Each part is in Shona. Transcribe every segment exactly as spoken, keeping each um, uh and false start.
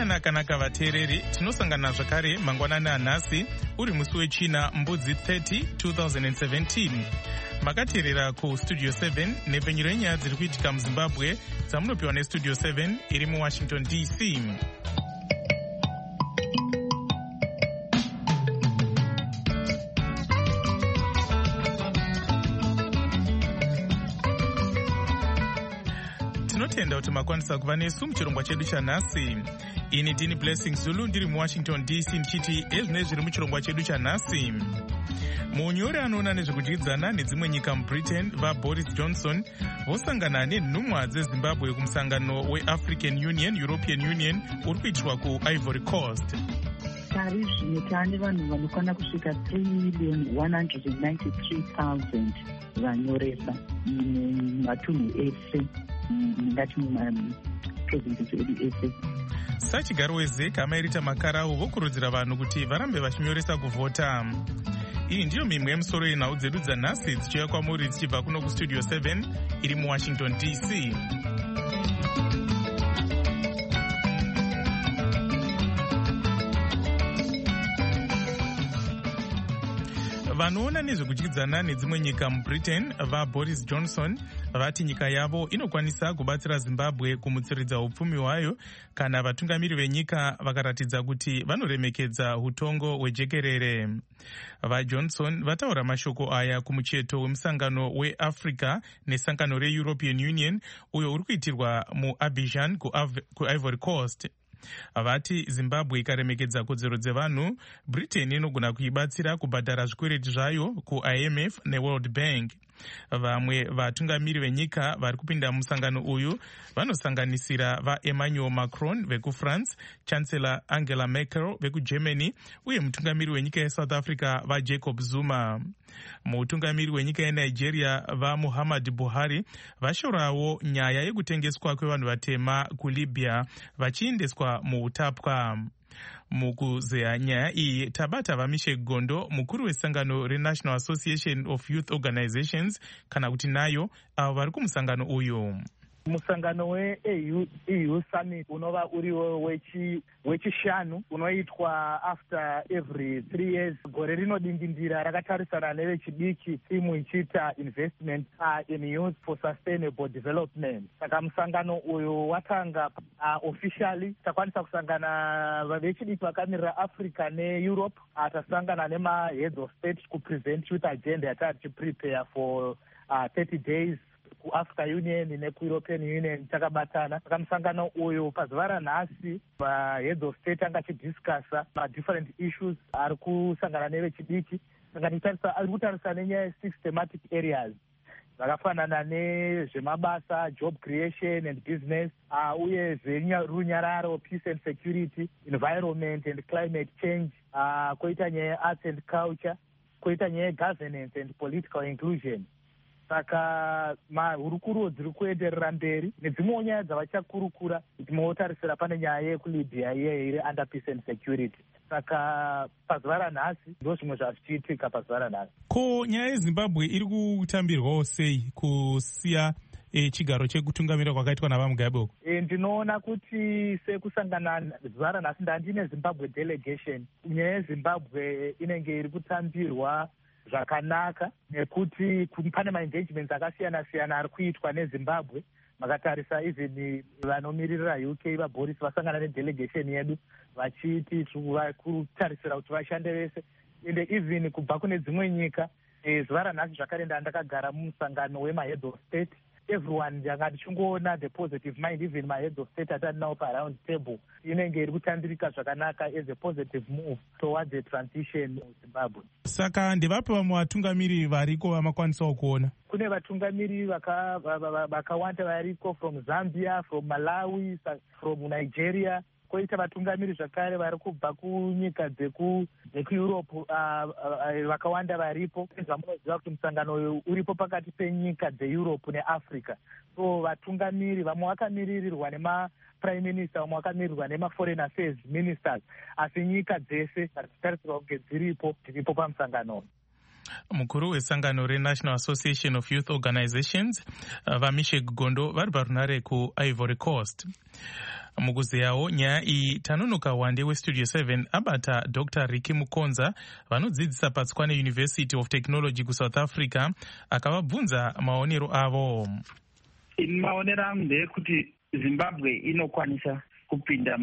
Mangwanana-kanaka vateereri, tinosangana zvakare mangwanani anhasi uri musi wechina mbudzi thirty twenty seventeen. Makateerera kustudio seven nepfenyuro yenyaya dziri kuitika muZimbabwe dzamunopiwa nestudio seven iri muWashington D C. Tinotenda kuti makwanisa kuva nesu muchirongwa chedu chanhasi. Ini ndini Blessing Zulu ndiri muWashington D C ndichiti ezvine zviri muchirongwa chedu chanhasi. Munyori anoona nezvekudyidzana nedzimwe nyika muBritain vaBoris Johnson vosangana nenhumwa dzeZimbabwe kumusangano weAfrican Union European Union uri kuitirwa kuIvory Coast. Tari zvino tane vanhu vanokwana kusvika three million one hundred ninety-three thousand vanyoresa mumatunhu ese ngati mumaprovinces edu ese. Sachigaro weZEC amairita makarau vokurudzira vanhu kuti varambe vachinyoresa kuvhota. Iyi ndiyo mimwe yemusoro yenhau dzedu dzanhasi dzichiuya kwamuri dzichibva kuno kustudio seven iri muWashington D C. Vanoona nezvekudyidzana nedzimwe nyika muBritain vaBoris Johnson vati nyika yavo inokwanisa kubatsira Zimbabwe kumutsiridza upfumi hwayo kana vatungamiri venyika vakaratidza kuti vanoremekedza utongo hwejekerere. VaJohnson vataura mashoko aya kumucheto wemusangano weAfrica nesangano reEuropean Union uyo uri kuitirwa muAbidjan kuIvory Coast. Vati Zimbabwe ikaremekedza kodzero dzevanhu, Britain inogona kuibatsira kubhadhara zvikwereti zvayo kuI M F neWorld Bank. Vamwe vatungamiri venyika vari kupinda musangano uyu vanosanganisira vaEmmanuel Macron vekuFrance, Chancellor Angela Merkel vekuGermany uye mutungamiri wenyika yeSouth Africa vaJacob Zuma. Mutungamiri wenyika yeNigeria vaMuhammad Buhari vashorawo nyaya yekutengeswa kwevanhu vatema kuLibya vachiendeswa muutapwa. Mukuzeya nyaya iyi tabata vamishe gondo mukuru wesangano reNational Association of Youth Organizations kana kuti nayo avo vari kumusangano uyu. Musangano weEU E U Summit unova uriwo wechishanu unoitwa after every three years. Gore rinodindindira rakatarisana nevechidiki timu ichiita investment uh, in youth for sustainable development. Saka musangano uyu watanga uh, officially takwanisa kusangana vechidiki vakamirira Africa neEurope. Uh, tasangana nema heads of state kupresent youth agenda yatari tichiprepare for uh, thirty days. kuAfrica Union nekuEuropean Union takabatana. Saka musangano uyu pazuva ranhasi vaheads of state anga achidiscussa madifferent issues ari kusangana nevechidiki. Saka ari kutarisa nenyaya six thematic areas zvakafanana nezvemabasa, job creation and business, uh, uye zverunyararo, peace and security, environment and climate change, uh, koita nyaya arts and culture, koita nyaya governance and political inclusion. Saka mahurukuro dziri kuenderera mberi nedzimwewo nyaya dzavachakurukura timotarisira pane nyaya yekuLibya iye iri under peace and security. Saka pazuva ranhasi ndo zvimwe zvazvichiitika pazuva ranhasi. Ko nyaya yeZimbabwe iri kutambirwawo sei kusiya e, chigaro chekutungamira kwakaitwa navaMugabe uko? E, ndinoona kuti sekusangana zuva ranhasi ndandine Zimbabwe delegation. Nyaya yeZimbabwe inenge iri kutambirwa zvakanaka nekuti pane maengagements akasiyana siyana ari kuitwa neZimbabwe. Makatarisa even vanomiririra U K vaBoris vasangana nedelegation yedu vachiti kutarisira kuti vashande vese ende even kubva kune dzimwe nyika. E, zuva ranhasi zvakare ndandakagara mumusangano wemaheads of state. Everyone ndanga ndichingoona the positive mind, even my heads of state atari nawo paround table inenge iri kutambirika zvakanaka as a positive move towards a transition in Zimbabwe. Saka ndevapi vamwe vatungamiri variko vamakwanisawo kuona? Kune vatungamiri vakawanda variko from Zambia, from Malawi, from Nigeria. Koita vatungamiri zvakare vari kubva kunyika dzekuEurope vakawanda varipo. Zvamunoziva kuti musangano uyu uripo pakati penyika dzeEurope neAfrica. So vatungamiri vamwe vakamiririrwa nemaprime minister, vamwe vakamirirwa nemaforeign affairs ministers, asi nyika dzese dzatarisirwa kunge dziripo dziripo pamusangano. Mukuru wesangano reNational Association of Youth Organizations vaMishek Gondo vari parunare kuIvory Coast. Mukuzeyawo nyaya iyi tanonoka wande westudio seven abata Doctor Ricky Mukonza vanodzidzisa paTswane University of Technology kuSouth Africa akavabvunza maonero avo. Maonero angu ndeyekuti Zimbabwe inokwanisa kupinda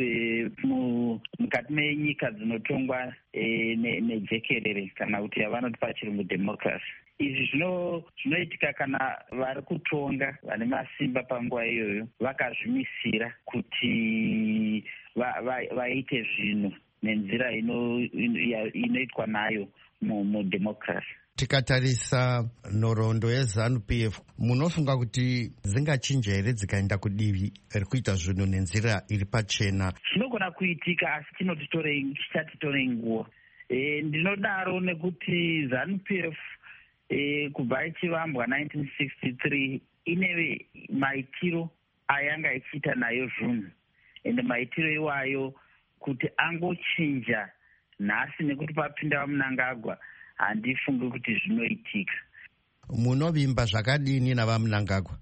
mukati menyika dzinotongwa nejekerere kana kuti yavanoti pachirungu democracy. Izvi zvinoitika kana vari kutonga vane masimba panguva iyoyo vakazvimisira kuti vaite zvinhu nenzira inoitwa nayo mudemocracy. Tikatarisa nhoroondo yeZANU P F, munofunga kuti dzingachinja here dzikaenda kudivi rekuita zvinhu nenzira iri pachena? Chinogona kuitika asi chichatitorei nguva. E, ndinodaro nekuti ZANU P F e, kubva ichivambwa nineteen sixty-three ine maitiro ayanga ichiita nayo zvinhu, ende maitiro iwayo kuti angochinja nhasi nekuti papinda vaMnangagwa handifungi kuti zvinoitika. Munovimba zvakadini navaMnangagwa?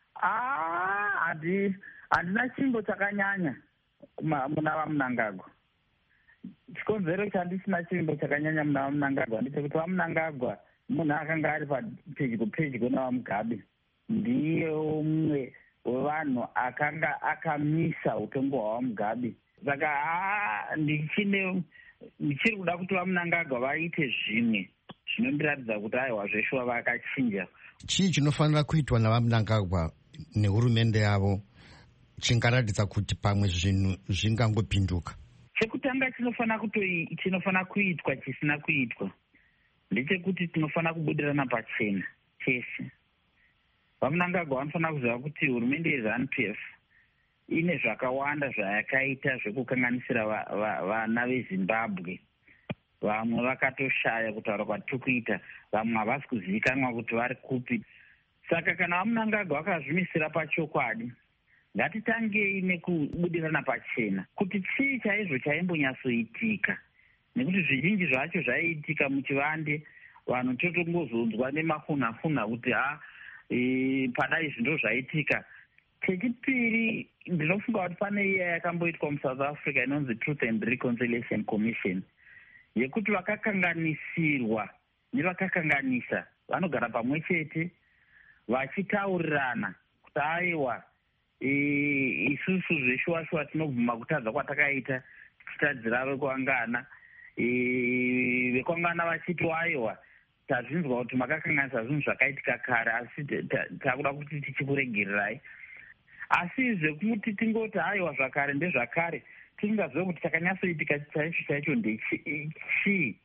Ah, handina chimbo chakanyanya muna vaMnangagwa. Chikonzero chandisina chimbo chakanyanya muna vaMnangagwa ndechekuti vaMnangagwa munhu akanga ari pedyo pedyo navaMugabe, ndiye umwe wevanhu akanga akamisa utongo hwavaMugabe. Saka ndichine ndichiri kuda kuti vaMnangagwa vaite zvimwe zvinondiratidza kuti aiwa zveshuwa vakachinja. Chii chinofanira kuitwa navaMnangagwa nehurumende yavo chingaratidza kuti pamwe zvinhu zvingangopinduka? Chekutanga chinofanira kutoi chinofanira kuitwa chisina kuitwa ndechekuti tinofanira kubudirana pachena chese. VaMnangagwa vanofanira kuziva kuti hurumende yeZANU P F ine zvakawanda zvayakaita zvekukanganisira vana veZimbabwe. Vamwe vakatoshaya kutaura kwatiri kuita, vamwe havasi kuzivikanwa kuti vari kupi. Saka kana vaMnangagwa vakazvimisira pachokwadi, ngatitangei nekubudirana pachena kuti chii chaizvo chaimbonyatsoitika, nekuti zvizhinji zvacho zvaiitika muchivande vanhu totongozonzwa nemafunhafuna kuti ha e, padai zvindo zvaitika. Chechipiri, ndinofunga kuti pane iya yakamboitwa muSouth Africa inonzi Truth and Reconciliation Commission, yekuti vakakanganisirwa nevakakanganisa vanogara pamwe chete vachitaurirana kuti aiwa e, isusu zveshuwa-shuwa tinobvuma kutadza kwatakaita tichitadzira vekuangana. E, vekuangana vachiti aiwa tazvinzwa kuti makakanganisa zvinhu zvakaitika kare asi takuda kuti tichikuregererai. Asi zvekuti tingoti aiwa zvakare ndezvakare tingazive kuti chakanyatsoitika chaicho chaicho ndechii.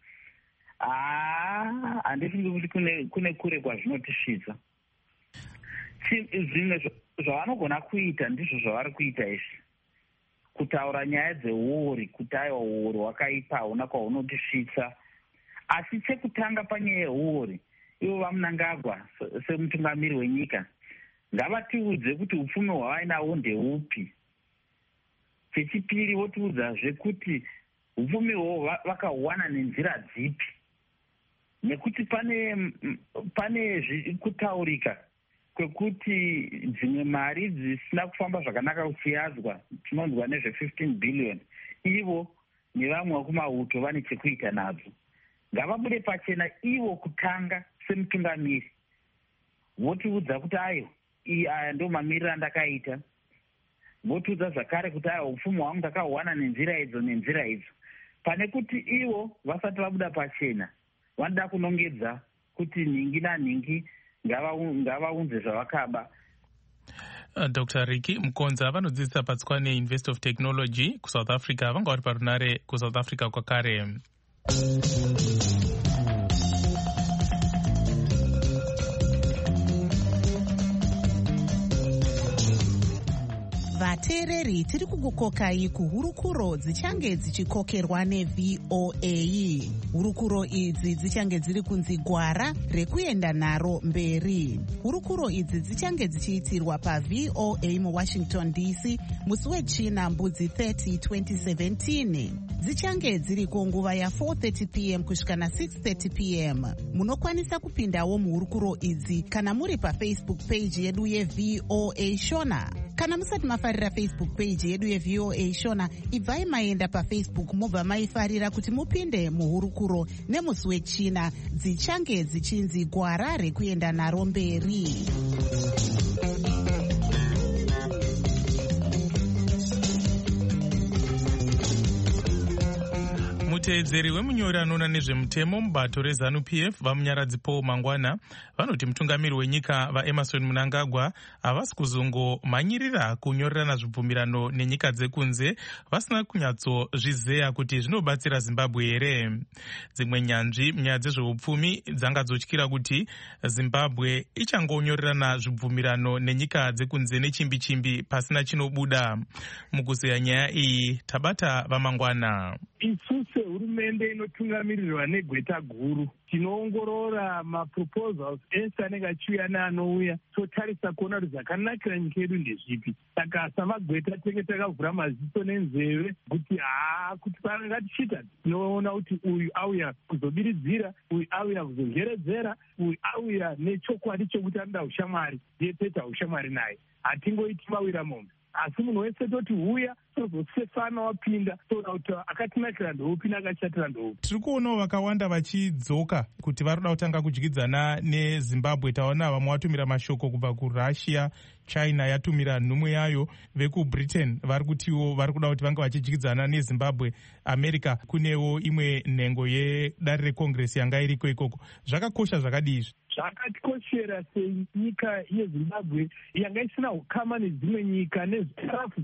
Ah, handifungi kuti kune, kune kure kwazvinotisvitsa. Zvimwe zvavanogona kuita ndizvo zvavari kuita izvi, kutaura nyaya dzeuori kuti aiwa uori wakaipa hauna kwaunotisvitsa. Asi chekutanga panyaya yeuori, ivo vaMnangagwa semutungamiri wenyika ngavatiudze kuti upfumi hwavainahwo ndeupi. Chechipiri, votiudzazve kuti upfumi hwo vakahuwana nenzira dzipi, nekuti pane pane kutaurika kwekuti dzimwe mari dzisina kufamba zvakanaka kuchiyadzwa, tinonzwa nezve fifteen billion, ivo nevamwe vekumauto vane chekuita nadzo. Ngavabude pachena ivo kutanga semutungamiri, votiudza kuti ayo aya ndo mamiriro andakaita, votiudza zvakare kuti aya upfumi hwangu ndakahuwana nenzira idzo nenzira idzo, pane kuti ivo vasati vabuda pachena vanoda kunongedza kuti nhingi nanhingi ngavaunze zvavakaba. Doctor Ricky Mukonza vanodzidzisa paTswane University of Technology kuSouth Africa, vanga vari parunare kuSouth Africa kwakare. Vateereri, tiri kukukokai kuhurukuro dzichange dzichikokerwa neV O A. Hurukuro idzi dzichange dziri kunzi gwara rekuenda naro mberi. Hurukuro idzi dzichange dzichiitirwa paV O A muWashington D C musi wechina mbudzi thirty twenty seventeen. Dzichange dziriko nguva ya four thirty p m kusvika na six thirty p m. Munokwanisa kupindawo muhurukuro idzi kana muri paFacebook page yedu yeV O A Shona. Kana musati mafarira Facebook page yedu yeV O A Shona, ibvai maenda paFacebook mobva maifarira kuti mupinde muhurukuro nemusi wechina dzichange dzichinzi gwara rekuenda naro mberi. Muteedzeri wemunyori anoona nezvemutemo mubato reZANU-P F vamunyaradzi Paul Mangwana vanoti mutungamiri wenyika vaEmmerson Mnangagwa havasi kuzongomhanyirira kunyorerana zvibvumirano nenyika dzekunze vasina kunyatsozvizeya kuti zvinobatsira Zimbabwe here. Dzimwe nyanzvi munyaya dzezveupfumi dzangadzotyira kuti Zimbabwe ichangonyorerana zvibvumirano nenyika dzekunze nechimbi chimbi pasina chinobuda. Mukuzeya nyaya iyi tabata vaMangwana. Isuse hurumende inotungamirirwa negweta guru tinoongorora maproposals ese anenge achiuya neanouya totarisa kuona kuti zvakanakira nyika yedu ndezvipi. Saka samagweta tenge takavhura maziso nenzeve kuti haa kuti pananga tichita tinoona kuti uyu auya kuzobiridzira, uyu auya kuzongeredzera, uyu auya nechokwadi chokuti anoda ushamwari ndiye teta ushamwari naye. Hatingoiti mawira mombe. Asi munhu wese toti huya tozosefana wapinda toda kuti akatinakira ndoupi nakashatira ndoupi. Tiri kuonawo vakawanda vachidzoka kuti varikuda kutanga kudyidzana neZimbabwe. Taona vamwe vatumira mashoko kubva kuRussia, China yatumira nhumwe yayo, vekuBritain vari kutiwo vari kuda kuti vange vachidyidzana neZimbabwe. America kunewo imwe nhengo yedare rekongresi yanga iriko ikoko. Zvakakosha zvakadii izvi? Zvakatikoshera senyika yeZimbabwe yanga isina ukama nedzimwe nyika nezvitarafu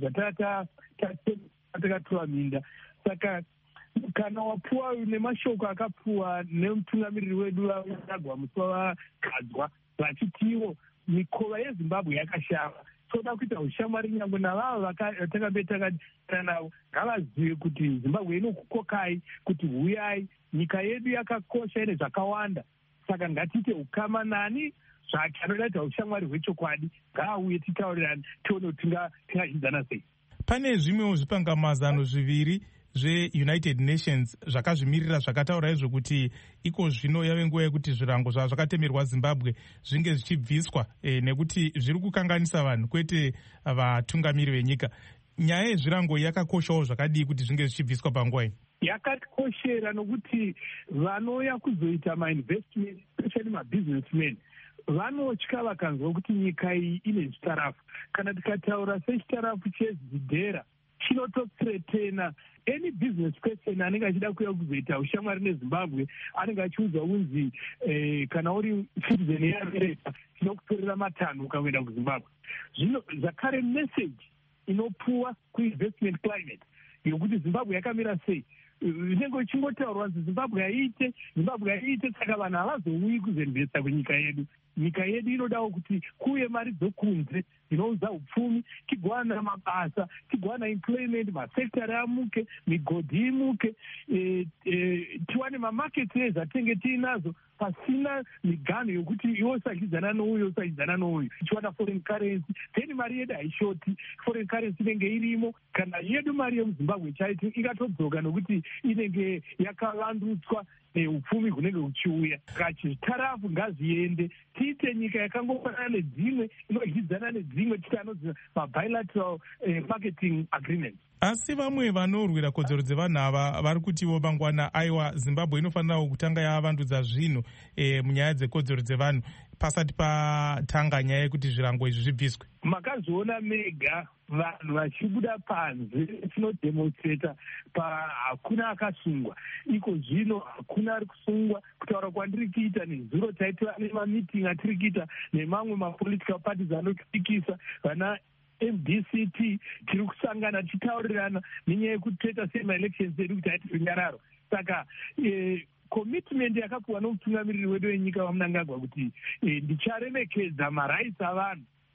zvatakatova minda. Saka kana wapuwa nemashoko akapuwa nemutungamiriri wedu vaMnangagwa musi wavagadzwa vachitiwo mikova yeZimbabwe yakashama, toda kuita ushamwari nyangwe navavo vatakabve takadana navo ngavazive kuti Zimbabwe inokukokai kuti huyai, nyika yedu yakakosha ine zvakawanda. Saka ngatiite ukama nani zvake anoda kuita ushamwari hwechokwadi ngaauye titaurirane tione kuti tingazvidzana sei. Pane zvimwewo zvipangamazano zviviri zveUnited Nations zvakazvimirira zvakataura izvo kuti iko zvino yave nguva yekuti zvirango zvava zvakatemerwa Zimbabwe zvinge zvichibviswa e, nekuti zviri kukanganisa vanhu kwete vatungamiri venyika. Nyaya yezvirango yakakoshawo zvakadii kuti zvinge zvichibviswa panguva iyi? Yakatikoshera nokuti vanouya kuzoita mainvestment especially mabusinessmen vanotya vakanzwa kuti nyika iyi ine zvitarafu. Kana tikataura sechitarafu chezidhera chinotothretena any business person anenge achida kuuya kuzoita ushamwari neZimbabwe anenge achiudzwa kunzi eh, kana uri citizen yeAmerica tinokutorera matanho ukaenda kuZimbabwe. Zvino zvakare message inopuwa kuinvestment climate yokuti Zimbabwe yakamira sei. Zvinenge uchingotaurwa kuti Zimbabwe haiite, Zimbabwe haiite, saka vanhu havazouyi kuzoinvesta kunyika yedu. Nyika yedu inodawo kuti kuuye mari dzokunze dzinoudza upfumi, tigowana mabasa, tigowana employment, masekitari amuke, migodhi imuke, e, e, tiwane mamaketi ezvatinenge tiinazo pasina miganho yokuti iwe usachidzana nouyo usachidzana nouyo. Tichiwana foreign currency, then mari yedu haishoti, foreign currency inenge irimo. Kana yedu mari yemuZimbabwe chaiti ikatodzoka nokuti inenge yakavandutswa upfumi hunenge huchiuya. Kachitarafu ngazviende tiite nyika yakangofanana nedzimwe inodyidzana nedzimwe tiite anodzi mabilateral eh, marketing agreements. Asi vamwe vanorwira kodzero dzevanhu ava vari kutiwo Mangwana, aiwa Zimbabwe inofanirawo kutanga yavandudza zvinhu e, munyaya dzekodzero dzevanhu pasati patanga nyaya yekuti zvirango izvi zvibviswe. Makazviona mega vanhu vachibuda panze tinodhemonstrata pa hakuna akasungwa. Iko zvino hakuna ari kusungwa. Kutaura kwandiri kuita nezuro taitwa nemamiting atiri kuita nemamwe mapolitical parties anotyikisa vana M D C T tiri kusangana tichitaurirana nenyaya yekuti toita semaelections edu kuti haiti runyararo. Saka eh, commitment yakapuwa nomutungamiriri wedu wenyika vaMnangagwa kuti eh, ndicharemekedza maraisi avanhu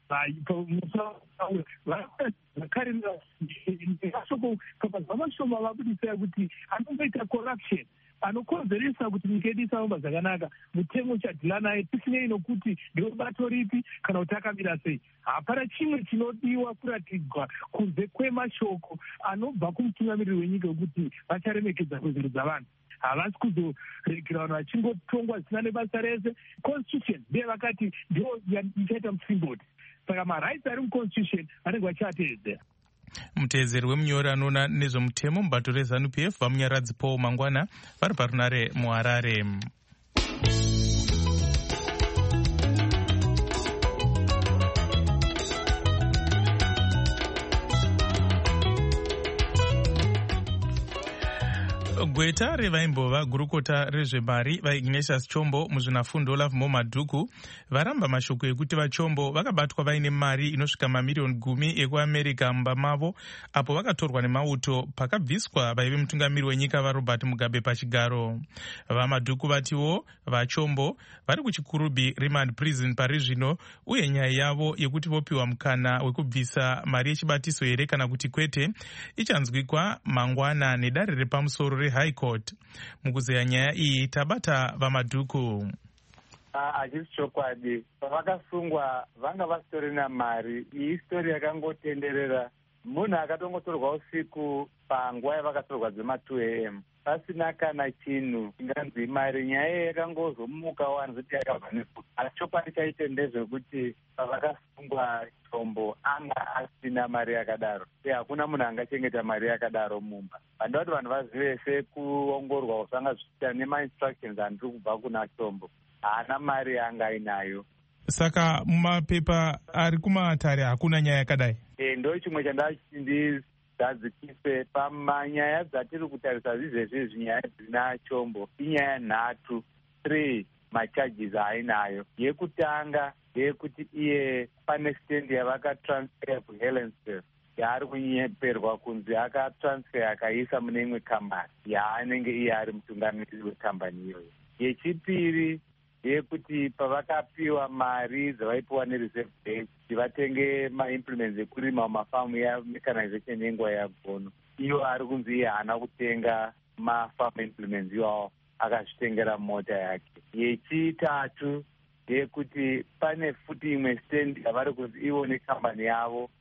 vakare mashoko mashoma vabudisa kuti anomboita corruption anokonzeresa kuti nyika yedu isafamba zvakanaka. mutemo chadhila naye tisinei nokuti ndewebato ripi kana kuti akamira sei. hapana chimwe chinodiwa kuratidzwa kunze kwemashoko anobva kumutungamiriri wenyika wekuti vacharemekedza kodzero dzavanhu. havasi kuzoregera vanhu vachingotongwa zvisina nebasa rese. constitution ndiye vakati ndio ichaita musimboti, saka marights ari muconstitution vanenge vachiateedzera. muteedzeri wemunyori anoona nezvemutemo mubato rezanu p f vamunyaradzi paul mangwana vari parunare muharare. gweta revaimbova gurukota rezvemari vaignatius chombo muzvinafundo lavmo madhuku varamba mashoko ekuti vachombo vakabatwa vaine mari inosvika mamiriyoni gumi ekuamerica mumba mavo apo vakatorwa nemauto pakabviswa vaive mutungamiri wenyika varobert mugabe pachigaro. vamadhuku vatiwo vachombo vari kuchikurubi remand prison pari zvino, uye nyaya yavo yekuti vopiwa mukana wekubvisa mari yechibatiso here kana kuti kwete ichanzwikwa mangwana nedare repamusoro rehigh court. mukuzeya nyaya iyi tabata vamadhuku. hachisi chokwadi, pavakasungwa vanga vasitorina mari. iyi sitori yakangotenderera. munhu akatongotorwa usiku panguva yavakatorwa dzema two a m pasina kana chinhu inganzi mari. nyaya iyi yakangozomukawo anzoti yakabva nefuti. asi chokwadi chaite ndezvekuti pavakasungwa chombo anga asina mari yakadaro, e hakuna munhu angachengeta mari yakadaro mumba. vandoda kuti vanhu vazive sekuongorwa zvanga zvichiita nemainstructions andiri kubva kuna chombo, haana mari yaanga ainayo. saka mumapepa ari kumatare hakuna nyaya yakadai. e ndo chimwe chandachindizadzikise pamanyaya dzatiri kutarisa zvizvezvi. nyaya dzina chombo inyaya nhatu, three macharges ainayo. yekutanga ndeyekuti iye pane stendi yavakatransfer kuhelensburg yaari kunyeperwa kunzi akatransfer akaisa mune imwe kambani yaanenge iye ari mutungamiriri wekambani iyoyo. yechipiri ndeyekuti pavakapiwa mari dzavaipiwa nereserve bank kuti vatenge maimplements ekurima mumafamu yamechanization yenguva yagono, iyo ari kunzi iye haana kutenga mafarm implements iwawo, akazvitengera mota yake. yechitatu ndeyekuti pane futi imwe stendi yavari kunzi ivo nekambani yavo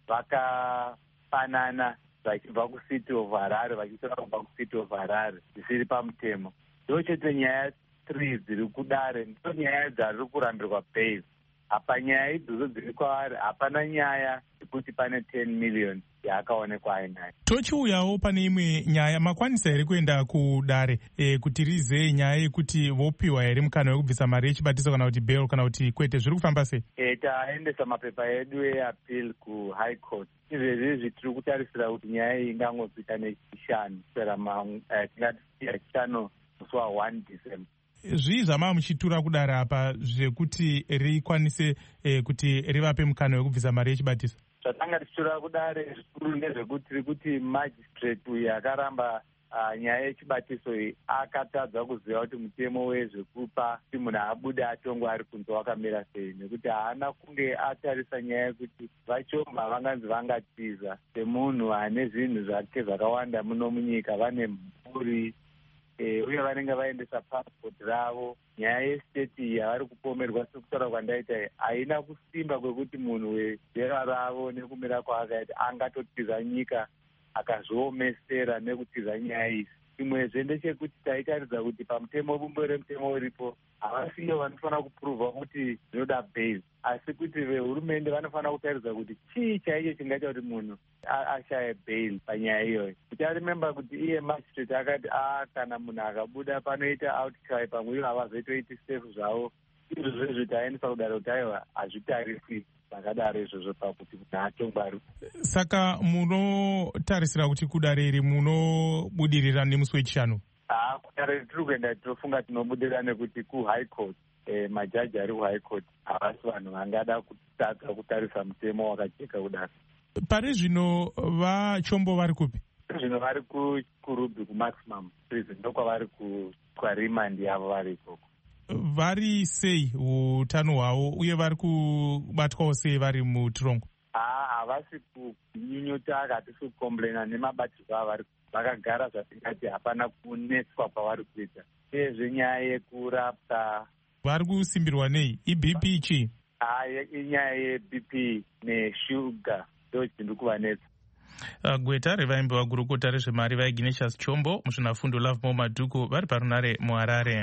vakafanana vachibva kucity of harare vachitora kubva kucity of harare zvisiri pamutemo. ndo chete nyaya three dziri kudare, ndo nyaya dzari kurambirwa bail. apa nyaya idzodzo dziri kwavari, hapana nyaya yekuti pane ten million yaakaonekwa ainayo. tochiuyawo pane imwe nyaya, makwanisa here kuenda kudare e, kuti rizei nyaya yekuti vopiwa here mukana wekubvisa mari yechibatiso kana kuti bail kana kuti kwete, zviri kufamba sei? e, taendesa mapepa edu eappeal kuhigh court. izvezvizvi tiri kutarisira kuti nyaya iyi ingangosvika nechishanu kusera tingati chishanu musi wa one december. zvii zvamava muchitura kudare apa zvekuti rikwanise eh, kuti rivape mukana wekubvisa mari yechibatiso? zvatanga tichitura kudare zvikuru ndezvekuti tiri kuti magistrate uyu akaramba uh, nyaya yechibatiso iyi akatadza kuziva kuti mutemo wezvekupa kuti munhu abude atongwa ari kunze wakamira sei, nekuti haana kunge atarisa nyaya yekuti vachomba vanganzi vangatiza semunhu ane zvinhu zvake zvakawanda muno munyika, vane mhuri e, uye vanenge vaendesa passport ravo. nyaya yestate iyi yavari kupomerwa sekutaura kwandaita haina kusimba kwekuti munhu wezera ravo nekumira kwaakaita angatotiza nyika akazviomesera nekutiza nyaya idzi. chimwezve ndechekuti taitaridza kuti pamutemo bumbo remutemo uripo havasiyo vanofanira kupuruvha kuti zvinoda bail, asi kuti vehurumende vanofanira kutaridza kuti chii chaicho chingaita kuti munhu ashaye bail panyaya iyoyo. ticharememba kuti iye magistrate akati a kana munhu akabuda panoita outcry pamwe ivo havazoitoiti safe zvavo, izvo zvezvo taendesa kudaro kuti aiwa hazvitariswi zvakadaro izvozvo pakuti munhu atongwari. saka munotarisira kuti kudare iri munobudirira nemusi wechishanu? haa, kudare tiri kuenda tinofunga tinobudirira nekuti kuhigh court e, majaji ari kuhigh court havasi vanhu vangada kutadza kutarisa mutemo wakajeka kudaro. pari zvino vachombo vari kupi? zvino vari kuruby kumaximum prison ndokwavari kwaremandi yavo vari ikoko. vari sei utano hwavo uye vari kubatwawo sei vari mutorongo? Havasi kunyunyuta katisi kukomblena nemabatirwo avari vakagara zvatingati hapana kunetswa kwavari kuita. Uyezve nyaya yekurapwa vari kusimbirwa nei? I-B P chii? Inyaya ye-B P neshuga ndo chiri kuvanetsa. Gweta revaimbi vagurukota rezvemari vaIgnatius Chombo, muzvinafundo Love Mo Madhuku vari parunare muHarare.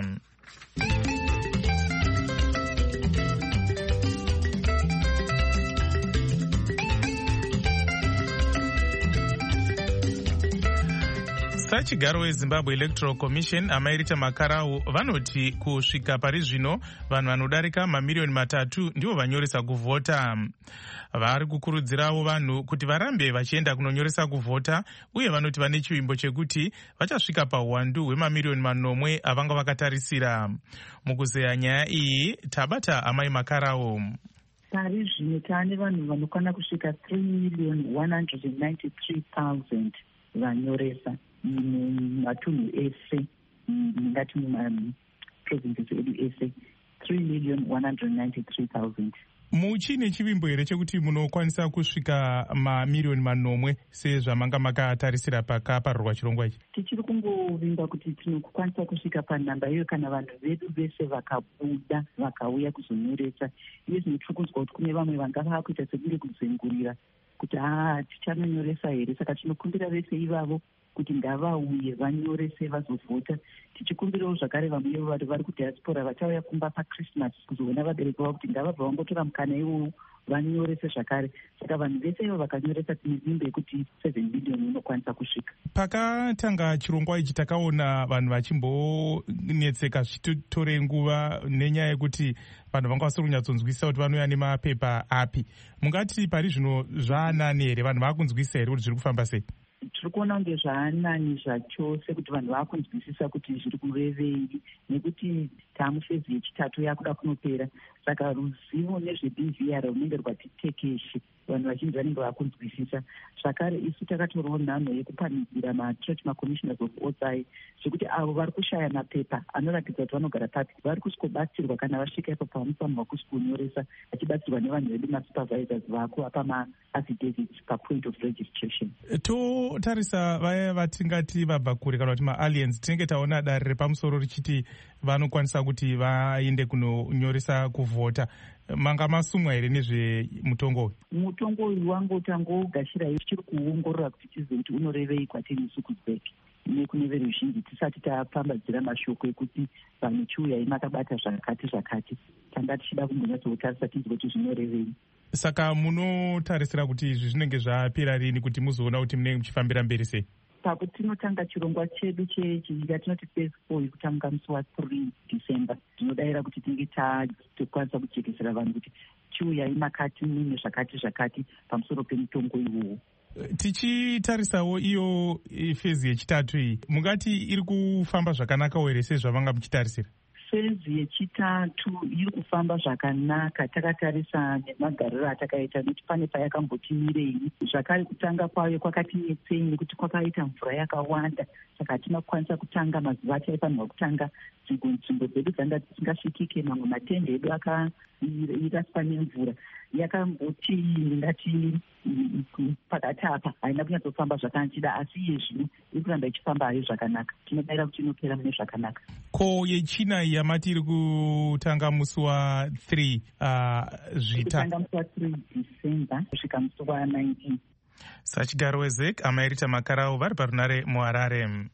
Sachigaro weZimbabwe Electoral Commission amairita makarau vanoti kusvika pari zvino vanhu vanodarika mamiliyoni matatu ndivo vanyoresa kuvhota. Vari kukurudzirawo vanhu kuti varambe vachienda kunonyoresa kuvhota, uye vanoti vane chivimbo chekuti vachasvika pauwandu hwemamiliyoni manomwe avanga vakatarisira. Mukuzeya nyaya iyi tabata amai makarau. Pari zvino taane vanhu vanokwana kusvika three million one hundred ninety-three thousand vanyoresa matunhu ese, ngati mumaprovinces edu ese, three million one hundred ninety-three thousand. Muchine chivimbo here chekuti munokwanisa kusvika mamiliyoni manomwe sezvamanga makatarisira pakaparurwa chirongwa ichi? Tichiri kungovimba kuti tinokwanisa kusvika panhamba iyo kana vanhu vedu vese vakabuda vakauya kuzonyoresa. Iye zvinotiri kunzwa kuti kune vamwe vanga vakuita sekunge kuzengurira kuti haa tichanonyoresa here. Saka tinokumbira vese ivavo kuti ngavauye vanyorese vazovhota. Tichikumbirawo zvakare vamwe vari vari kudiaspora vachauya kumba paChristmas kuzoona vabereki vavo kuti ngavabva vangotora mukana iwowo vanyorese zvakare. Saka vanhu vese ivo vakanyoresa tine vimbo yekuti seven million inokwanisa kusvika. Pakatanga chirongwa ichi takaona vanhu vachimbonetseka zvichitore nguva nenyaya yekuti vanhu vanga vasiri kunyatsonzwisisa kuti vanouya nemapepa api. Mungati pari zvino zvaanani here? Vanhu vakunzwisisa here kuti zviri kufamba sei? Tiri kuona kunge zvaanani zvacho sekuti vanhu vakunzwisisa kuti zviri kurevei, nekuti taamufezi yechitatu yakuda kunopera. Saka ruzivo nezve-B V R runenge rwati tekeshe, vanhu vazhinji vanenge vakunzwisisa. Zvakare isu takatorawo nhano yekupanidzira machurch macommissioners of otsai zvekuti avo vari kushaya mapepa anoratidza kuti vanogara papi vari kusikobatsirwa kana vasvika ipo pavanofanirwa kusikokunyoresa, vachibatsirwa nevanhu vedu masupervisors vako apa maaffidavits papoint of registration. Totarisa vaya vatingati vabva kure kana kuti maaliens, tinenge taona dare repamusoro richiti vanokwanisa kuti vaende kunonyoresa kuvhota. Manga masumwa here nezvemutongo uyu? Mutongo uyu wangotangogashira tichiri kuongorora kuti tizive kuti unorevei kwatiri isu kuZbek nekune veruzhinji tisati tapambadzira mashoko ekuti vanhu chiuyai makabata zvakati zvakati. Tanga tichida kumbonyatsotarisa tizive kuti zvinorevei. Saka munotarisira kuti izvi zvinenge zvapera rini kuti muzoona kuti munenge muchifambira mberi sei? Pakutinotanga chirongwa chedu chatinoti phase four yekutanga musi wa-three December, tinodayira kuti tinenge tatokwanisa kujekesera vanhu kuti chiuyai makati mune zvakati zvakati pamusoro pemutongo iwowo. Tichitarisawo iyo fezi yechitatu iyi, mungati iri kufamba zvakanaka here sezvavanga muchitarisira? Fezi yechitatu iri kufamba zvakanaka takatarisa nemagariro atakaita, nekuti pane payakambotimirei. Zvakare kutanga kwayo kwakatinetsei nekuti kwakaita mvura yakawanda, saka hatina kukwanisa kutanga mazuva ataifanirwa kutanga. Nzvimbo dzedu dzanga dzisingasvikike, mamwe matende edu akaraswa nemvura. Yakamboti ndingati pakati apa haina kunyatsofamba zvakanachida, asi iye zvino iri kuramba ichifamba hayo zvakanaka. Tinodayira kuti inopera mune zvakanaka. Ko yechina yamati iri kutanga musi wa-three zvita kutanga musi wa-three December kusvika musi wa-nineteen. Sachigaro weZek amairita makarau vari parunare muHarare.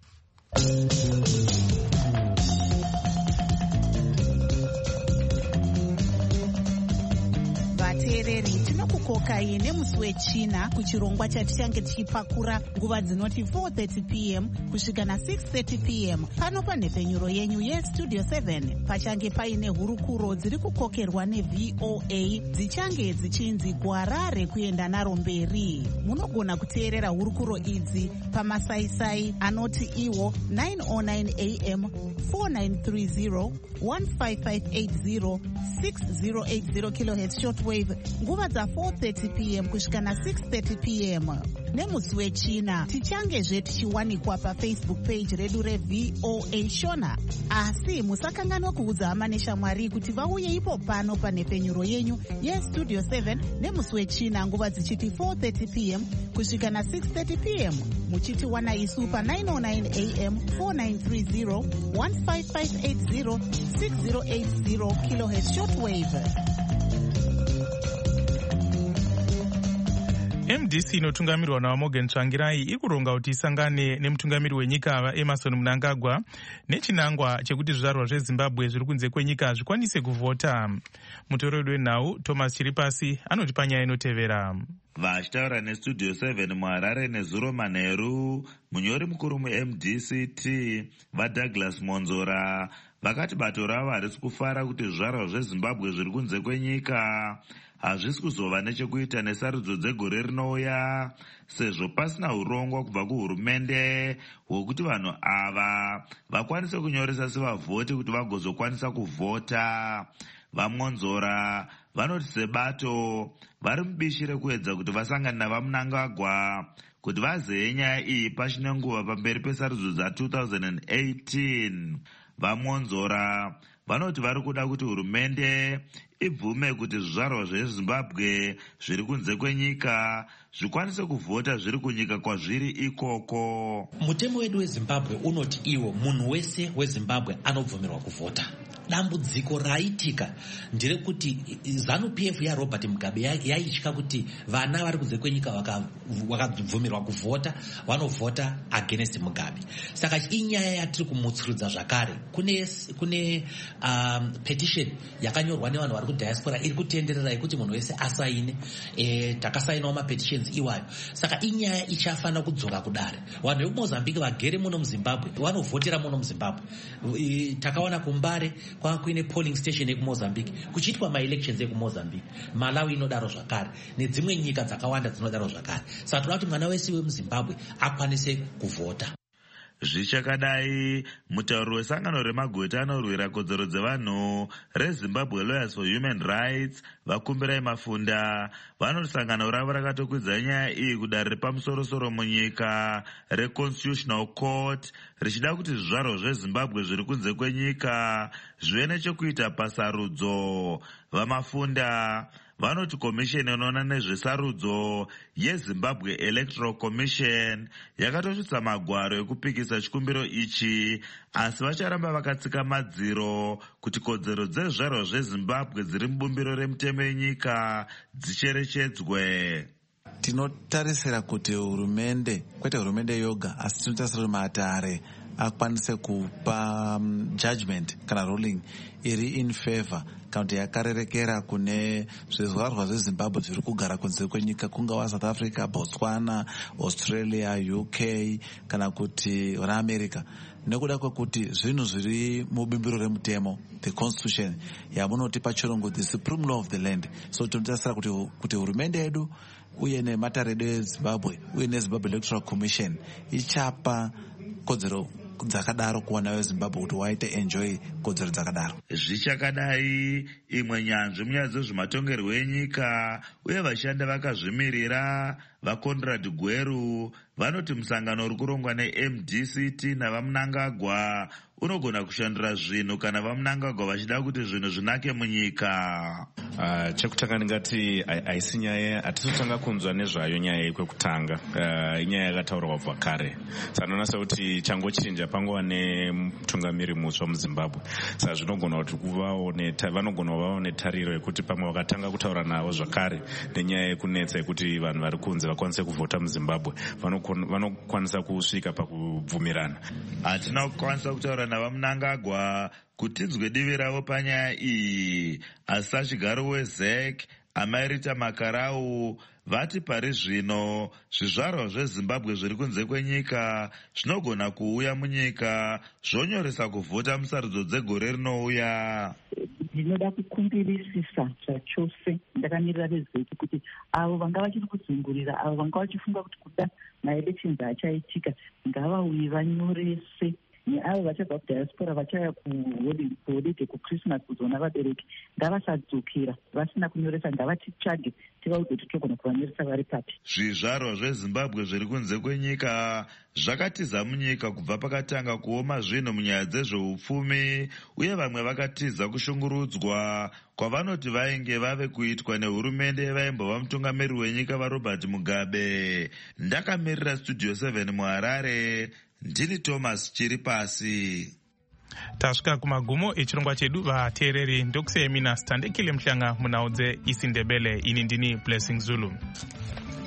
Vateereri, tinokukokai nemusi wechina kuchirongwa chatichange tichipakura nguva dzinoti four thirty p m kusvika na-six thirty p m pano panhepfenyuro yenyu yestudio seven. Pachange paine hurukuro dziri kukokerwa neV O A dzichange dzichinzi gwara rekuenda naro mberi. Munogona kuteerera hurukuro idzi pamasaisai anoti iwo nine oh nine a m, four nine three zero, one five five eight zero, six zero eight zero kilohertz shortwave nguva dza four thirty p m kusvika na-six thirty p m. nemusi wechina. Tichangezve tichiwanikwa pafacebook page redu revoa shona. Asi musakanganwa kuudza hama neshamwari kuti vauye ipo pano panhepfenyuro yenyu yestudio seven nemusi wechina nguva dzichiti four thirty p m kusvika na six thirty p m muchitiwana isu pa nine oh nine a m four nine three zero one five five eight zero six zero eight zero kilohertz shortwave. M D C inotungamirwa naMorgan Tsvangirai iri kuronga kuti isangane nemutungamiri wenyika vaEmerson Mnangagwa nechinangwa chekuti zvizvarwa zveZimbabwe zviri kunze kwenyika zvikwanise kuvhota. Mutorori wenhau Thomas Chiripasi anotipa nyaya inotevera. Vachitaura nestudio seven muHarare nezuro manheru, munyori mukuru muM D C T vaDouglas Monzora vakati bato ravo harisi kufara kuti zvizvarwa zveZimbabwe zviri kunze kwenyika hazvisi kuzova nechekuita nesarudzo dzegore rinouya, sezvo pasina urongwa kubva kuhurumende hwokuti vanhu ava vakwanise kunyoresa sevavhoti kuti vagozokwanisa kuvhota. VaMonzora vanoti sebato vari mubishi rekuedza kuti vasangane navaMnangagwa kuti vazeye nyaya iyi pachine nguva pamberi pesarudzo dza two thousand eighteen. VaMonzora vanoti vari kuda kuti hurumende ibvume kuti zvizvarwa zveZimbabwe zviri kunze kwenyika zvikwanise kuvhota zviri kunyika kwazviri ikoko. Mutemo wedu weZimbabwe unoti iwo munhu wese weZimbabwe anobvumirwa kuvhota. Dambudziko raitika nderekuti ZANU-P F yaRobert Mugabe yaitya kuti vana vari kunze kwenyika vakabvumirwa kuvhota vanovhota against Mugabe. Saka inyaya yatiri kumutsurudza zvakare. Kune kune um, petition yakanyorwa nevanhu vari kudiaspora iri kutenderera yekuti munhu wese asaine. E, takasainawo mapetitions iwayo. Saka inyaya ichafana kudzoka kudare. Vanhu vemuMozambique vagere muno muZimbabwe vanovhotera muno muZimbabwe. E, takaona kuMbare kwa kuine polling station ekuMozambique kuchiitwa maelections ekuMozambique. Malawi inodaro zvakare nedzimwe nyika dzakawanda dzinodaro zvakare. Saka toda kuti mwana wese wemuZimbabwe akwanise kuvhota. Zvichakadai, mutauri wesangano remagweta anorwira kodzero dzevanhu reZimbabwe Lawyers for Human Rights vakumbirai Mafunda vanoti sangano ravo rakatokwidza nyaya iyi kudare repamusoro-soro munyika reConstitutional Court richida kuti zvizvarwa zveZimbabwe zviri kunze kwenyika zvive nechekuita pasarudzo. VaMafunda vanoti komisheni inoona nezvesarudzo yeZimbabwe Electoral Commission yakatosvitsa magwaro ekupikisa chikumbiro ichi, asi vacharamba vakatsika madziro kuti kodzero dzezvizvarwa zveZimbabwe dziri mubumbiro remutemo yenyika dzicherechedzwe. Tinotarisira kuti hurumende, kwete hurumende yoga, asi tinotarisira kuti matare akwanise kupa um, judgment kana ruling iri in favor kana kuti yakarerekera kune zvizvarwa zveZimbabwe zviri kugara kunze kwenyika, kungawa South Africa, Botswana, Australia, U K kana kuti vaAmerica, nekuda kwekuti zvinhu zviri mubimbiro remutemo, the constitution yamunoti pachirungu the supreme law of the land. So tinotarisira kuti kuti hurumende yedu uye nematare edu eZimbabwe uye neZimbabwe Electoral Commission ichapa kodzero dzakadaro kuwana weZimbabwe kuti waite enjoy kodzero dzakadaro. Zvichakadai, imwe nyanzvi munyaya dzezvematongerwo enyika uye vashanda vakazvimirira vaConrad Gweru vanoti musangano uri kurongwa neM D C T navaMnangagwa unogona kushandura zvinhu kana vaMnangagwa vachida kuti zvinhu zvinake munyika. Uh, chekutanga ndingati haisi nyaya, hatisotanga kunzwa nezvayo nyaya yekwekutanga. Uh, inyaya yakataurwa kubva kare. Sanoona sekuti changochinja pangova nemutungamiri mutsva muZimbabwe. Saka zvinogona kuti vanogona kuvawo netariro yekuti pamwe vakatanga kutaura navo zvakare nenyaya yekunetsa yekuti vanhu vari kunze vakwanise kuvhota muZimbabwe vanokwanisa kusvika pakubvumirana. Hatina kukwanisa kutaura navaMnangagwa kuti tinzwe divi ravo panyaya iyi, asi sachigaro weZ E C Amairita Makarau vati pari zvino zvizvarwa zveZimbabwe zviri kunze kwenyika zvinogona kuuya munyika zvonyoresa kuvhota musarudzo dzegore rinouya. Ndinoda kukumbirisisa zvachose ndakamirira veZ E C kuti avo vanga vachiri kuzungurira, avo vanga vachifunga kuti kuda maelections achaitika ngavauye vanyorese avo vachabva kudiaspora vachauya kuholide kuchristmas kuzoona vabereki ngavasadzokera vasina kunyoresa, ngavatitsvage tivaudze kuti togona kuvanyoresa vari papi. Zvizvarwa zvezimbabwe zviri kunze kwenyika zvakatiza munyika kubva pakatanga kuoma zvinhu munyaya dzezveupfumi, uye vamwe vakatiza kushungurudzwa kwavanoti vainge vave kuitwa nehurumende yevaimbova mutungamiri wenyika vaRobert Mugabe. Ndakamirira Studio seven muHarare, ndini Thomas Chiripasi. Tasvika kumagumo echirongwa chedu vateereri. Ndokusiyai mina Standekile Mhlanga munaudze isindebele. Ini ndini Blessing Zulu.